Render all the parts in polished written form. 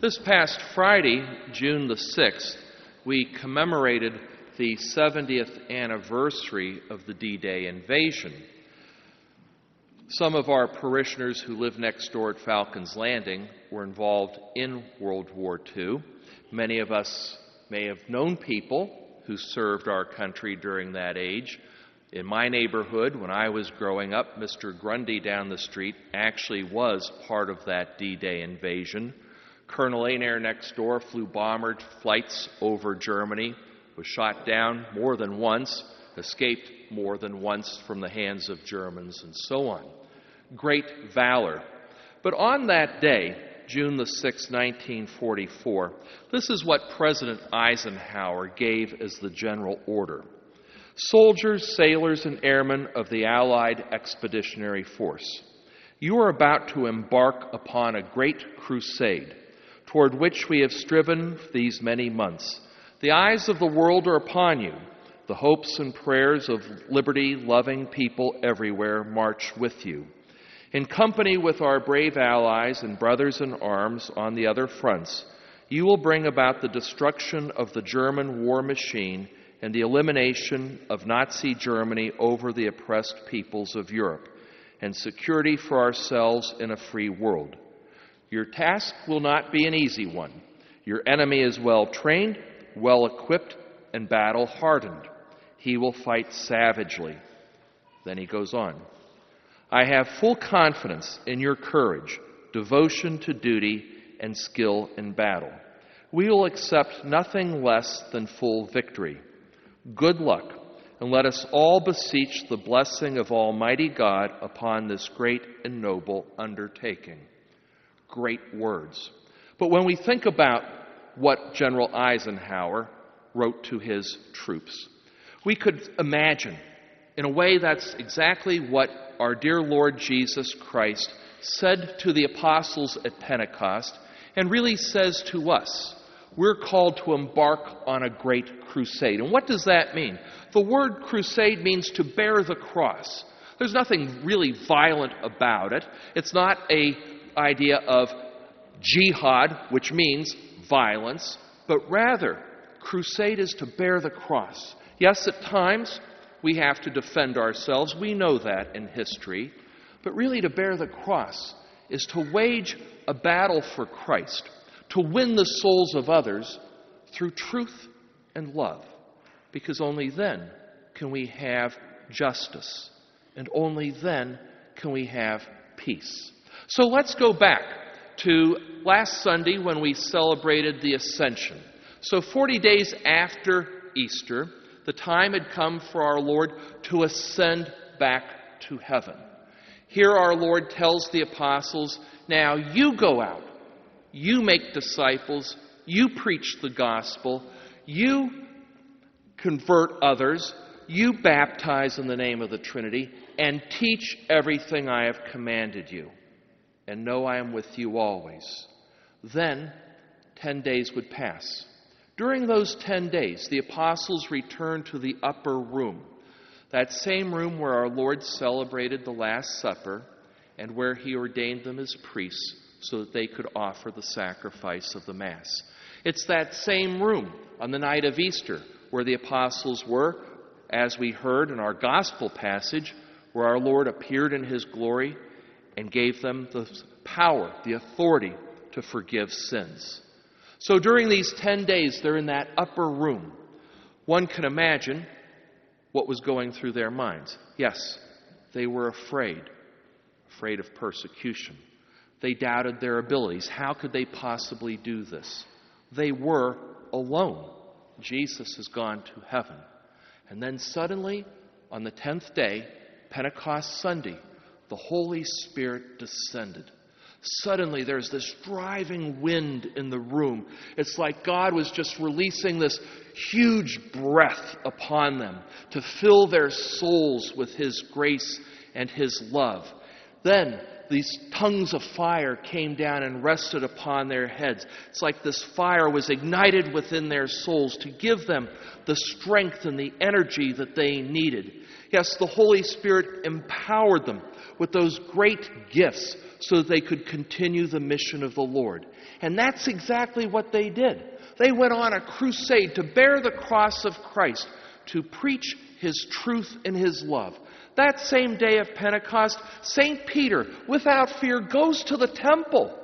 This past Friday, June the 6th, we commemorated the 70th anniversary of the D-Day invasion. Some of our parishioners who live next door at Falcons Landing were involved in World War II. Many of us may have known people who served our country during that age. In my neighborhood, when I was growing up, Mr. Grundy down the street actually was part of that D-Day invasion. Colonel Ainair next door flew bomber flights over Germany, was shot down more than once, escaped more than once from the hands of Germans, and so on. Great valor. But on that day, June the 6th, 1944, this is what President Eisenhower gave as the general order. Soldiers, sailors, and airmen of the Allied Expeditionary Force, you are about to embark upon a great crusade toward which we have striven these many months. The eyes of the world are upon you. The hopes and prayers of liberty-loving people everywhere march with you. In company with our brave allies and brothers in arms on the other fronts, you will bring about the destruction of the German war machine and the elimination of Nazi Germany over the oppressed peoples of Europe, and security for ourselves in a free world. Your task will not be an easy one. Your enemy is well trained, well equipped, and battle hardened. He will fight savagely. Then he goes on. I have full confidence in your courage, devotion to duty, and skill in battle. We will accept nothing less than full victory. Good luck, and let us all beseech the blessing of Almighty God upon this great and noble undertaking. Great words. But when we think about what General Eisenhower wrote to his troops, we could imagine, in a way, that's exactly what our dear Lord Jesus Christ said to the apostles at Pentecost, and really says to us. We're called to embark on a great crusade. And what does that mean? The word crusade means to bear the cross. There's nothing really violent about it. It's not an idea of jihad, which means violence, but rather, crusade is to bear the cross. Yes, at times, we have to defend ourselves. We know that in history. But really, to bear the cross is to wage a battle for Christ, to win the souls of others through truth and love. Because only then can we have justice, and only then can we have peace. So let's go back to last Sunday when we celebrated the Ascension. So 40 days after Easter, the time had come for our Lord to ascend back to heaven. Here our Lord tells the apostles, now you go out, you make disciples, you preach the gospel, you convert others, you baptize in the name of the Trinity, and teach everything I have commanded you. And know I am with you always. Then 10 days would pass. During those 10 days, the apostles returned to the upper room, that same room where our Lord celebrated the Last Supper and where he ordained them as priests so that they could offer the sacrifice of the Mass. It's that same room on the night of Easter where the apostles were, as we heard in our gospel passage, where our Lord appeared in his glory and gave them the power, the authority to forgive sins. So during these 10 days, they're in that upper room. One can imagine what was going through their minds. Yes, they were afraid of persecution. They doubted their abilities. How could they possibly do this? They were alone. Jesus has gone to heaven. And then suddenly, on the 10th day, Pentecost Sunday, the Holy Spirit descended. Suddenly, there's this driving wind in the room. It's like God was just releasing this huge breath upon them to fill their souls with his grace and his love. Then, these tongues of fire came down and rested upon their heads. It's like this fire was ignited within their souls to give them the strength and the energy that they needed. Yes, the Holy Spirit empowered them with those great gifts so that they could continue the mission of the Lord. And that's exactly what they did. They went on a crusade to bear the cross of Christ, to preach His truth and His love. That same day of Pentecost, St. Peter, without fear, goes to the temple.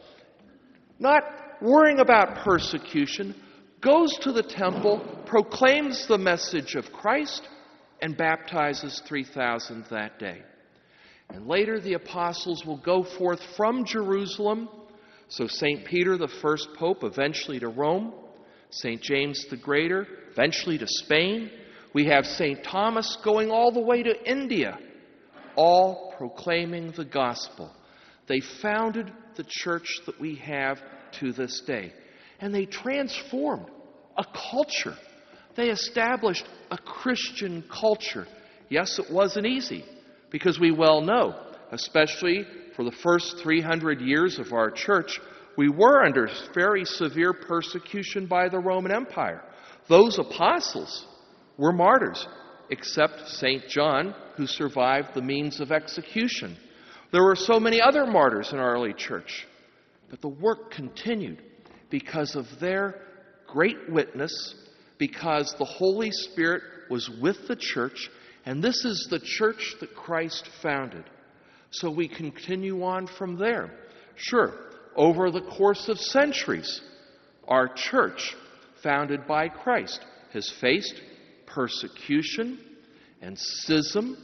Not worrying about persecution, goes to the temple, proclaims the message of Christ, and baptizes 3,000 that day. And later the apostles will go forth from Jerusalem. So St. Peter, the first pope, eventually to Rome. St. James the Greater, eventually to Spain. We have St. Thomas going all the way to India, all proclaiming the gospel. They founded the church that we have to this day. And they transformed a culture. They established a Christian culture. Yes, it wasn't easy, because we well know, especially for the first 300 years of our church, we were under very severe persecution by the Roman Empire. Those apostles were martyrs, except St. John, who survived the means of execution. There were so many other martyrs in our early church. But the work continued because of their great witness, because the Holy Spirit was with the church, and this is the church that Christ founded. So we continue on from there. Sure, over the course of centuries, our church, founded by Christ, has faced persecution and schism,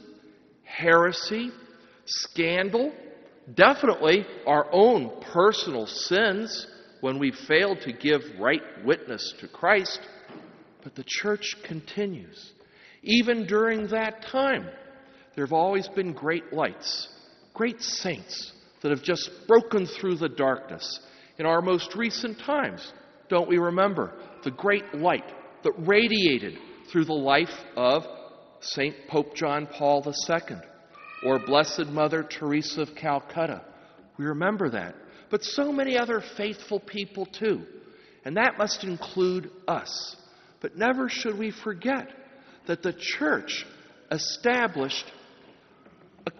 heresy, scandal, definitely our own personal sins when we failed to give right witness to Christ. But the church continues. Even during that time, there have always been great lights, great saints that have just broken through the darkness. In our most recent times, don't we remember the great light that radiated through the life of St. Pope John Paul II or Blessed Mother Teresa of Calcutta? We remember that. But so many other faithful people too. And that must include us. But never should we forget that the church established a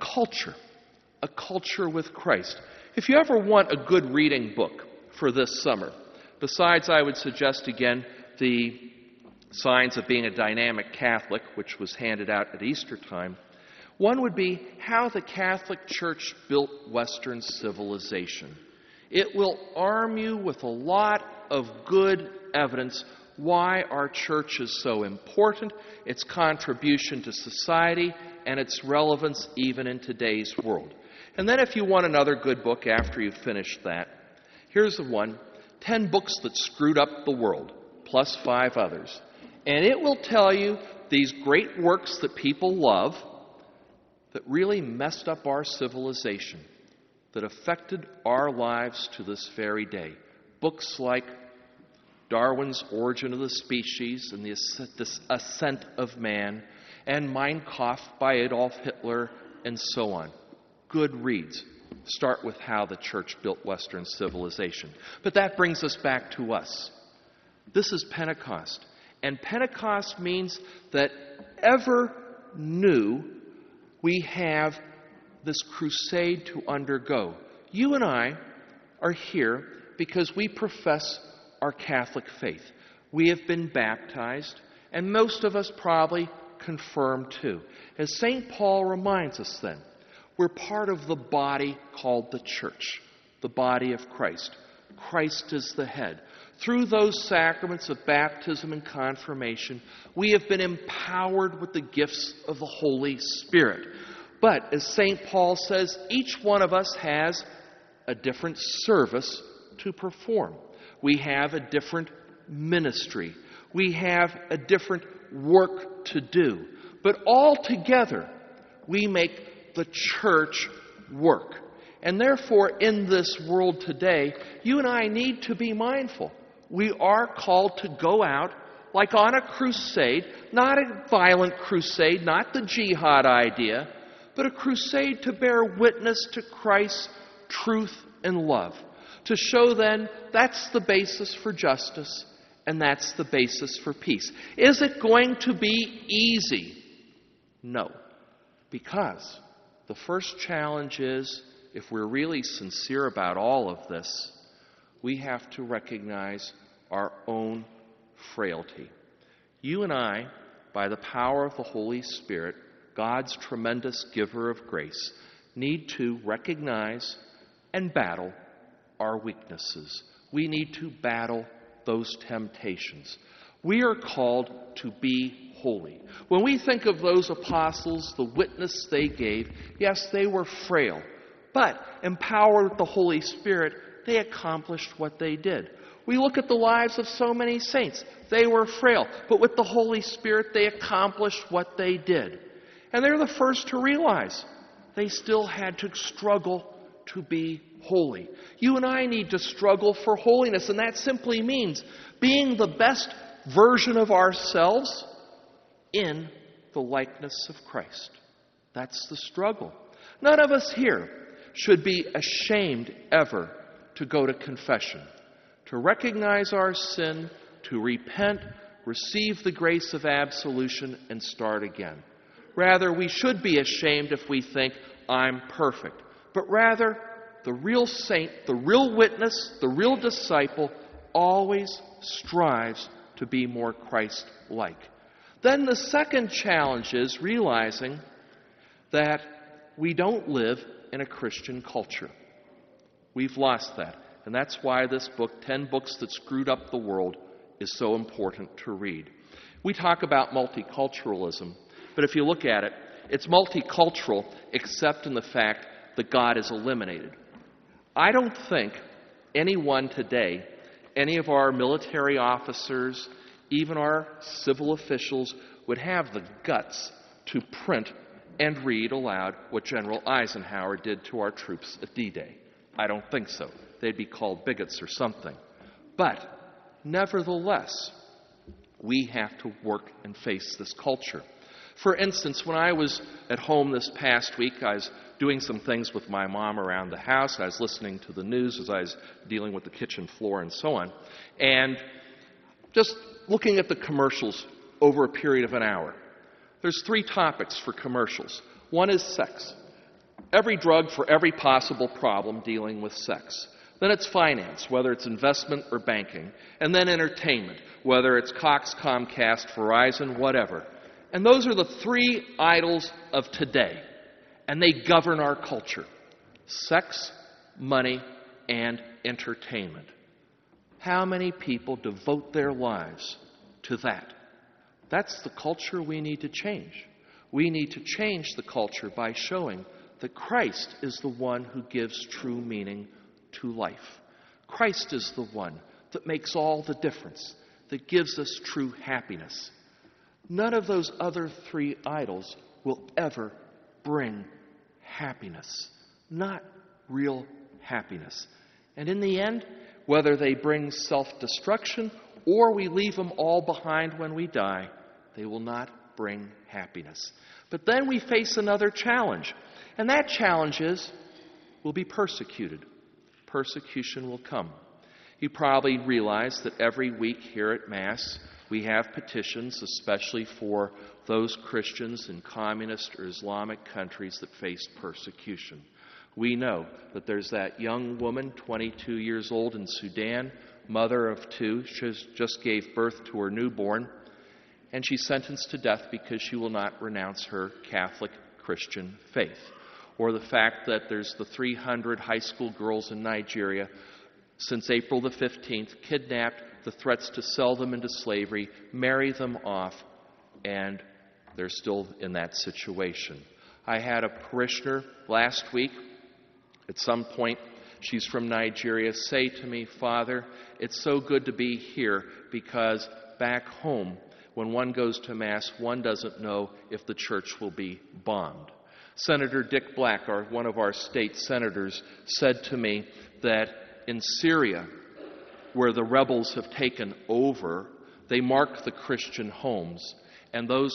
culture with Christ. If you ever want a good reading book for this summer, besides, I would suggest again, the Signs of Being a Dynamic Catholic, which was handed out at Easter time, one would be How the Catholic Church Built Western Civilization. It will arm you with a lot of good evidence why our church is so important, its contribution to society, and its relevance even in today's world. And then if you want another good book after you've finished that, here's the one, 10 Books That Screwed Up the World, plus 5 others. And it will tell you these great works that people love that really messed up our civilization, that affected our lives to this very day. Books like Darwin's Origin of the Species and the Ascent of Man, and Mein Kampf by Adolf Hitler, and so on. Good reads. Start with How the Church Built Western Civilization. But that brings us back to us. This is Pentecost. And Pentecost means that ever new we have this crusade to undergo. You and I are here because we profess our Catholic faith. We have been baptized, and most of us probably confirmed too. As St. Paul reminds us then, we're part of the body called the church, the body of Christ. Christ is the head. Through those sacraments of baptism and confirmation, we have been empowered with the gifts of the Holy Spirit. But, as St. Paul says, each one of us has a different service to perform. We have a different ministry. We have a different work to do. But all together, we make the church work. And therefore, in this world today, you and I need to be mindful. We are called to go out like on a crusade, not a violent crusade, not the jihad idea, but a crusade to bear witness to Christ's truth and love. To show then that's the basis for justice and that's the basis for peace. Is it going to be easy? No. Because the first challenge is, if we're really sincere about all of this, we have to recognize our own frailty. You and I, by the power of the Holy Spirit, God's tremendous giver of grace, need to recognize and battle our weaknesses. We need to battle those temptations. We are called to be holy. When we think of those apostles, the witness they gave, yes, they were frail, but empowered with the Holy Spirit, they accomplished what they did. We look at the lives of so many saints. They were frail, but with the Holy Spirit, they accomplished what they did. And they're the first to realize they still had to struggle to be holy. You and I need to struggle for holiness, and that simply means being the best version of ourselves in the likeness of Christ. That's the struggle. None of us here should be ashamed ever to go to confession, to recognize our sin, to repent, receive the grace of absolution, and start again. Rather, we should be ashamed if we think, I'm perfect. But rather, the real saint, the real witness, the real disciple always strives to be more Christ-like. Then the second challenge is realizing that we don't live in a Christian culture. We've lost that. And that's why this book, 10 Books That Screwed Up the World, is so important to read. We talk about multiculturalism, but if you look at it, it's multicultural except in the fact that God is eliminated. I don't think anyone today, any of our military officers, even our civil officials, would have the guts to print and read aloud what General Eisenhower did to our troops at D-Day. I don't think so. They'd be called bigots or something. But nevertheless, we have to work and face this culture. For instance, when I was at home this past week, I was doing some things with my mom around the house. I was listening to the news as I was dealing with the kitchen floor and so on, and just looking at the commercials over a period of an hour. There's 3 topics for commercials. One is sex. Every drug for every possible problem dealing with sex. Then it's finance, whether it's investment or banking. And then entertainment, whether it's Cox, Comcast, Verizon, whatever. And those are the 3 idols of today. And they govern our culture. Sex, money, and entertainment. How many people devote their lives to that? That's the culture we need to change. We need to change the culture by showing that Christ is the one who gives true meaning to life. Christ is the one that makes all the difference, that gives us true happiness. None of those other 3 idols will ever bring happiness, not real happiness. And in the end, whether they bring self-destruction or we leave them all behind when we die, they will not bring happiness. But then we face another challenge, and that challenge is we'll be persecuted. Persecution will come. You probably realize that every week here at Mass we have petitions, especially for those Christians in communist or Islamic countries that face persecution. We know that there's that young woman, 22 years old in Sudan, mother of 2. She just gave birth to her newborn, and she's sentenced to death because she will not renounce her Catholic Christian faith. Or the fact that there's the 300 high school girls in Nigeria since April the 15th, kidnapped, the threats to sell them into slavery, marry them off, and they're still in that situation. I had a parishioner last week, at some point, she's from Nigeria, say to me, "Father, it's so good to be here because back home, when one goes to Mass, one doesn't know if the church will be bombed." Senator Dick Black, one of our state senators, said to me that in Syria, where the rebels have taken over, they mark the Christian homes, and those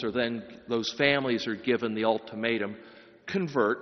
families are given the ultimatum, convert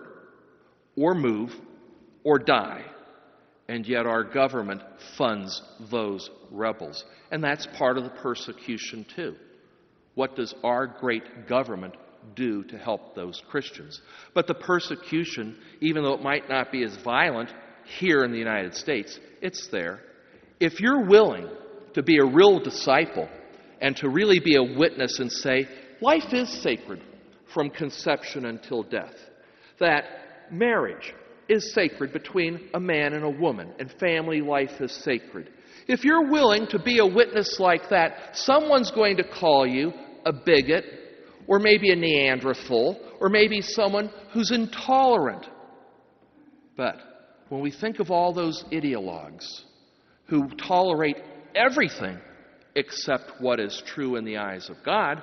or move or die. And yet our government funds those rebels. And that's part of the persecution too. What does our great government do to help those Christians. But the persecution, even though it might not be as violent here in the United States, it's there. If you're willing to be a real disciple and to really be a witness and say, life is sacred from conception until death, that marriage is sacred between a man and a woman, and family life is sacred. If you're willing to be a witness like that, someone's going to call you a bigot, or maybe a Neanderthal, or maybe someone who's intolerant. But when we think of all those ideologues who tolerate everything except what is true in the eyes of God,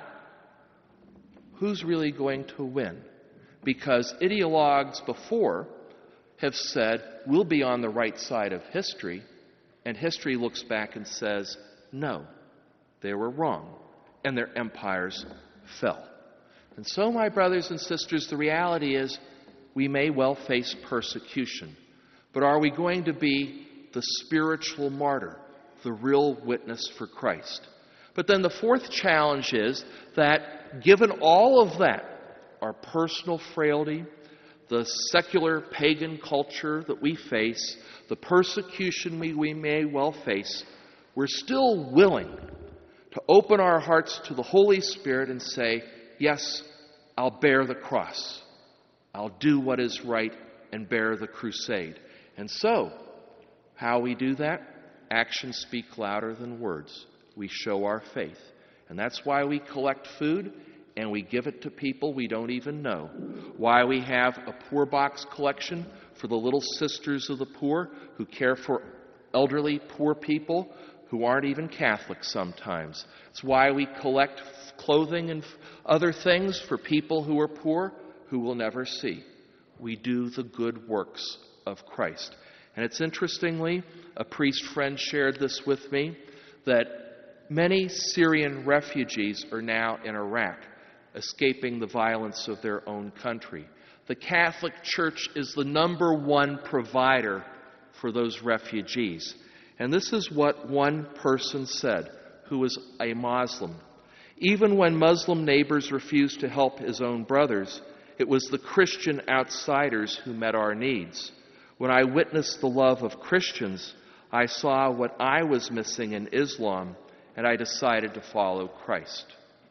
who's really going to win? Because ideologues before have said, we'll be on the right side of history, and history looks back and says, no, they were wrong, and their empires fell. And so, my brothers and sisters, the reality is we may well face persecution, but are we going to be the spiritual martyr, the real witness for Christ? But then the fourth challenge is that given all of that, our personal frailty, the secular pagan culture that we face, the persecution we may well face, we're still willing to open our hearts to the Holy Spirit and say, yes, I'll bear the cross. I'll do what is right and bear the crusade. And so, how we do that? Actions speak louder than words. We show our faith. And that's why we collect food and we give it to people we don't even know. Why we have a poor box collection for the little sisters of the poor who care for elderly poor people who aren't even Catholic sometimes. It's why we collect clothing and other things for people who are poor who will never see. We do the good works of Christ. And it's interestingly, a priest friend shared this with me, that many Syrian refugees are now in Iraq, escaping the violence of their own country. The Catholic Church is the number one provider for those refugees. And this is what one person said, who was a Muslim. Even when Muslim neighbors refused to help his own brothers, it was the Christian outsiders who met our needs. When I witnessed the love of Christians, I saw what I was missing in Islam, and I decided to follow Christ.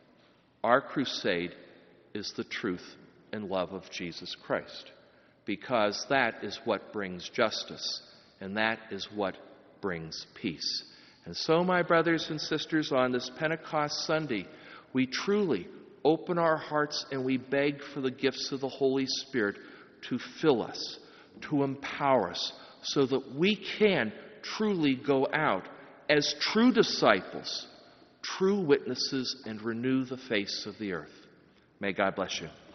Our crusade is the truth and love of Jesus Christ, because that is what brings justice, and that is what brings peace. And so, my brothers and sisters, on this Pentecost Sunday, we truly open our hearts and we beg for the gifts of the Holy Spirit to fill us, to empower us, so that we can truly go out as true disciples, true witnesses, and renew the face of the earth. May God bless you.